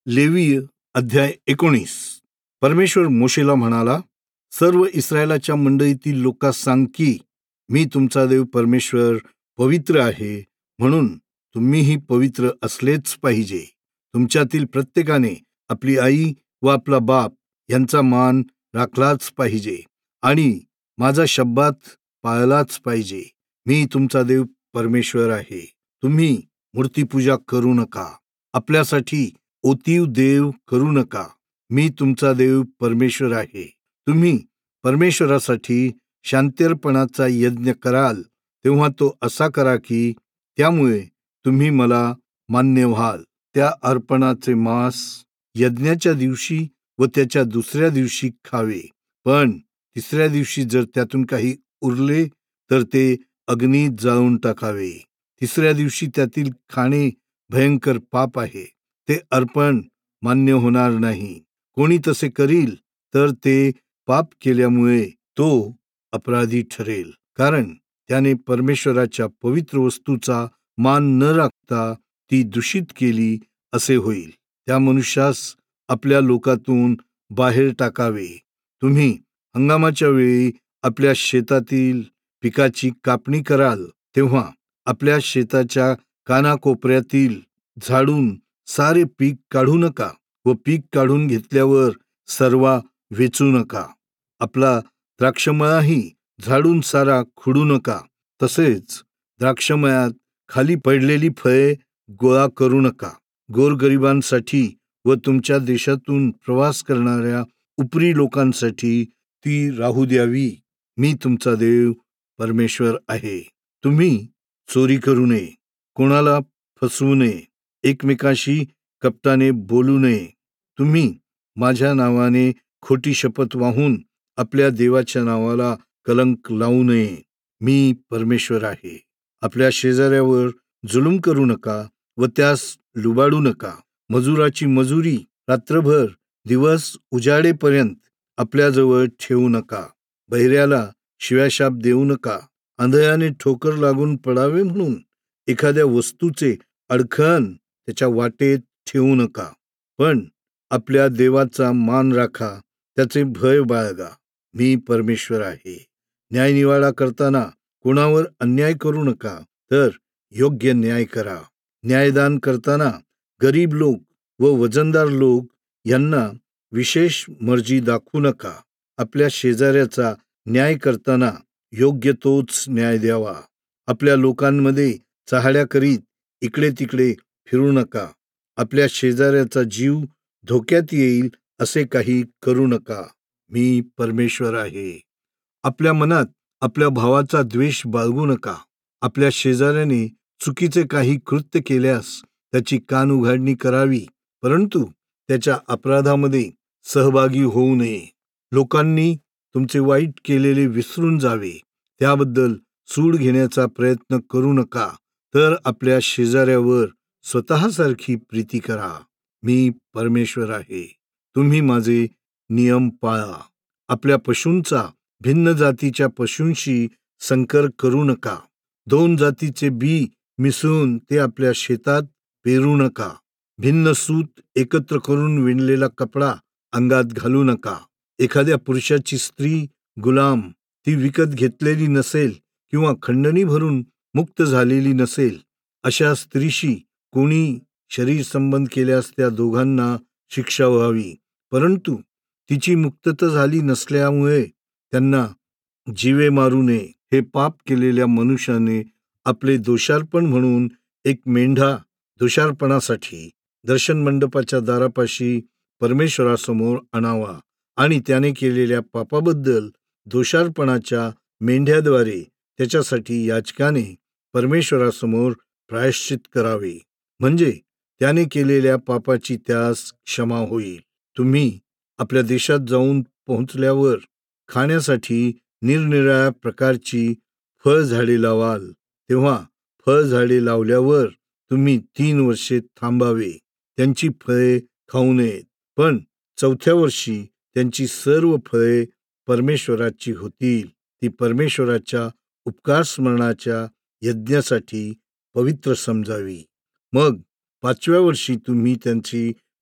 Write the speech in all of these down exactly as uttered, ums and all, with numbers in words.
लेवीय अध्याय एकोणीस. परमेश्वर मोशेला म्हणाला, सर्व इस्रायलाच्या मंडळीतील लोकांस सांग की मी तुमचा देव परमेश्वर पवित्र आहे, म्हणून तुम्हीही पवित्र असलेच पाहिजे. तुमच्यातील प्रत्येकाने आपली आई व आपला बाप यांचा मान राखलाच पाहिजे आणि माझा शब्बात पाळलाच पाहिजे. मी तुमचा देव परमेश्वर आहे. तुम्ही मूर्तीपूजा करू नका, आपल्यासाठी ओतीव देव करू नका. मी तुमचा देव परमेश्वर आहे. तुम्ही परमेश्वरासाठी शांत्यर्पणाचा यज्ञ कराल तेव्हा तो असा करा की त्यामुळे तुम्ही मला मान्य व्हाल. त्या अर्पणाचे मांस यज्ञाच्या दिवशी व त्याच्या दुसऱ्या दिवशी खावे, पण तिसऱ्या दिवशी जर त्यातून काही उरले तर ते अग्नीत जाळून टाकावे. तिसऱ्या दिवशी त्यातील खाणे भयंकर पाप आहे. ते अर्पण मान्य होणार नाही. कोणी तसे करील तर ते पाप केल्यामुळे तो अपराधी ठरेल, कारण त्याने परमेश्वराच्या पवित्र वस्तूचा मान न राखता ती दूषित केली असे होईल. त्या मनुष्यास आपल्या लोकातून बाहेर टाकावे. तुम्ही हंगामाच्या वेळी आपल्या शेतातील पिकाची कापणी कराल तेव्हा आपल्या शेताच्या कानाकोपऱ्यातील झाडून सारे पीक काढू नका व पीक काढून घेतल्यावर सर्वा वेचू नका. आपला द्राक्षमळाही झाडून सारा खुडू नका. तसेच द्राक्षमळ्यात खाली पडलेली फळे गोळा करू नका. गोरगरिबांसाठी व तुमच्या देशातून प्रवास करणाऱ्या उपरी लोकांसाठी ती राहू द्यावी. मी तुमचा देव परमेश्वर आहे. तुम्ही चोरी करू नये, कोणाला फसवू नये, एकमेकाशी कपटाने बोलू नये. तुम्ही माझ्या नावाने खोटी शपथ वाहून आपल्या देवाच्या नावाला कलंक लावू नये. मी परमेश्वर आहे. आपल्या शेजाऱ्यावर जुलूम करू नका व त्यास लुबाडू नका. मजुराची मजुरी रात्रभर दिवस उजाडेपर्यंत आपल्याजवळ ठेवू नका. बहिऱ्याला शिव्याशाप देऊ नका. आंधळ्याने ठोकर लागून पडावे म्हणून एखाद्या वस्तूचे अडखण त्याच्या वाटेत ठेवू नका. पण आपल्या देवाचा मान राखा, त्याचे भय बाळगा. मी परमेश्वर आहे. न्यायनिवाडा करताना कोणावर अन्याय करू नका, तर योग्य न्याय करा. न्यायदान करताना गरीब लोक व वजनदार लोक यांना विशेष मर्जी दाखवू नका. आपल्या शेजाऱ्याचा न्याय करताना योग्य तोच न्याय द्यावा. आपल्या लोकांमध्ये चहाड्या करीत इकडे तिकडे फिरू नका. आपल्या शेजाऱ्याचा जीव धोक्यात येईल असे काही करू नका. मी परमेश्वर आहे. आपल्या मनात आपल्या भावाचा द्वेष बाळगू नका. आपल्या शेजाऱ्याने चुकीचे काही कृत्य केल्यास त्याची कान उघाडणी करावी, परंतु त्याच्या अपराधामध्ये सहभागी होऊ नये. लोकांनी तुमचे वाईट केलेले विसरून जावे, त्याबद्दल सूड घेण्याचा प्रयत्न करू नका, तर आपल्या शेजाऱ्यावर स्वतःसारखी प्रीती करा. मी परमेश्वर आहे. तुम्ही माझे नियम पाळा. आपल्या पशूंचा भिन्न जातीच्या पशूंशी संकर करू नका. दोन जातीचे बी मिसळून ते आपल्या शेतात पेरू नका. भिन्न सूत एकत्र करून विणलेला कपडा अंगात घालू नका. एखाद्या पुरुषाची स्त्री गुलाम ती विकत घेतलेली नसेल किंवा खंडणी भरून मुक्त झालेली नसेल, अशा स्त्रीशी कोणी शरीर संबंध केल्यास त्या दोघांना शिक्षा व्हावी. परंतु तिची मुक्तता झाली नसल्यामुळे त्यांना जीवे मारू नये. हे पाप केलेल्या मनुष्याने आपले दोषार्पण म्हणून एक मेंढा दोषार्पणासाठी दर्शन मंडपाच्या दारापाशी परमेश्वरासमोर आणावा आणि त्याने केलेल्या पापाबद्दल दोषार्पणाच्या मेंढ्याद्वारे त्याच्यासाठी याजकाने परमेश्वरासमोर प्रायश्चित करावे, म्हणजे त्याने केलेल्या पापाची त्यास क्षमा होईल. तुम्ही आपल्या देशात जाऊन पोहोचल्यावर खाण्यासाठी निरनिराळ्या प्रकारची फळझाडे लावाल. तेव्हा फळझाडे लावल्यावर तुम्ही तीन वर्षे थांबावे. त्यांची फळे खाऊ नयेत, पण चौथ्या वर्षी त्यांची सर्व फळे परमेश्वराची होतील. ती परमेश्वराच्या उपकार स्मरणाच्या यज्ञासाठी पवित्र समजावी. मग पाचव्या वर्षी तुम्ही त्यांची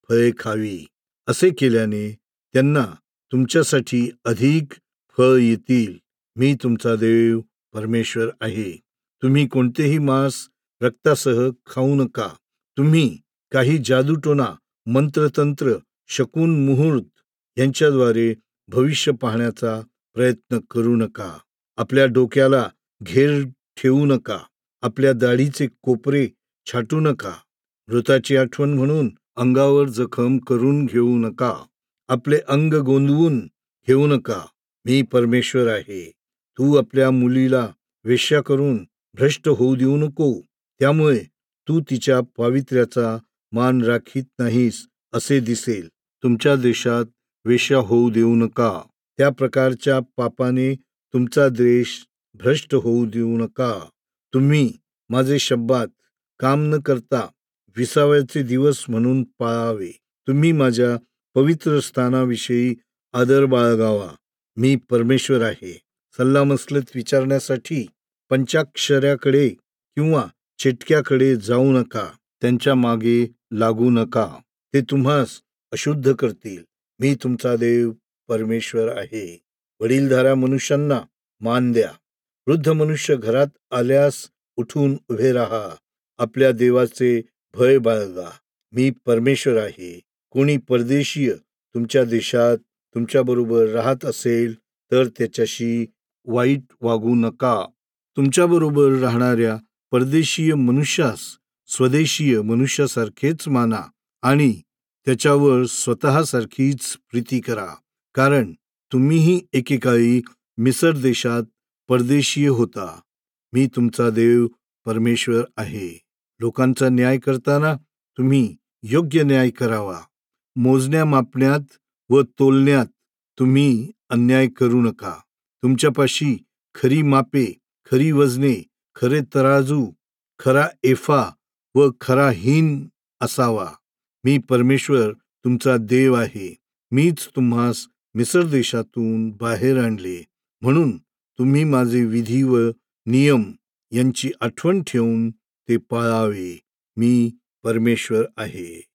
फळे खावी. असे केल्याने त्यांना तुमच्यासाठी अधिक फळ येतील. मी तुमचा देव परमेश्वर आहे. तुम्ही कोणतेही मांस रक्तासह खाऊ नका. तुम्ही काही जादूटोना, मंत्रतंत्र, शकून, मुहूर्त यांच्याद्वारे भविष्य पाहण्याचा प्रयत्न करू नका. आपल्या डोक्याला घेर ठेवू नका. आपल्या दाढीचे कोपरे छाटू नका. मृताची आठवण म्हणून अंगावर जखम करून घेऊ नका. आपले अंग गोंदवून घेऊ नका. मी परमेश्वर आहे. तू आपल्या मुलीला वेश्या करून भ्रष्ट होऊ देऊ नको. त्यामुळे तू तिच्या पावित्र्याचा मान राखीत नाहीस असे दिसेल. तुमच्या देशात वेश्या होऊ देऊ नका. त्या प्रकारच्या पापाने तुमचा देश भ्रष्ट होऊ देऊ नका. तुम्ही माझे शब्बात काम न करता विसाव्याचे दिवस म्हणून पाळावे. तुम्ही माझ्या पवित्र स्थानाविषयी आदर बाळगावा. मी परमेश्वर आहे. सल्लामसलत विचारण्यासाठी पंचाक्षऱ्याकडे किंवा चिटक्याकडे जाऊ नका. त्यांच्या मागे लागू नका. ते तुम्हास अशुद्ध करतील. मी तुमचा देव परमेश्वर आहे. वडीलधाऱ्या मनुष्यांना मान द्या. वृद्ध मनुष्य घरात आल्यास उठून उभे राहा. आपल्या देवाचे भय बाळगा. मी परमेश्वर आहे. कोणी परदेशीय तुमच्या देशात तुमच्याबरोबर राहत असेल तर त्याच्याशी वाईट वागू नका. तुमच्याबरोबर राहणाऱ्या परदेशीय मनुष्यास स्वदेशीय मनुष्यासारखेच माना आणि त्याच्यावर स्वतःसारखीच प्रीती करा. कारण तुम्हीही एकेकाळी मिसर देशात परदेशीय होता. मी तुमचा देव परमेश्वर आहे. लोकांचा न्याय करताना तुम्ही योग्य न्याय करावा. मोजण्या मापण्यात व तोलण्यात तुम्ही अन्याय करू नका. तुमच्यापाशी खरी मापे, खरी वजने, खरे तराजू, खरा एफा व खरा हिन असावा. मी परमेश्वर तुमचा देव आहे. मीच तुम्हास मिसर देशातून बाहेर आणले. म्हणून तुम्ही माझे विधी व नियम यांची आठवण ठेवून ते पाळावे. मी परमेश्वर आहे.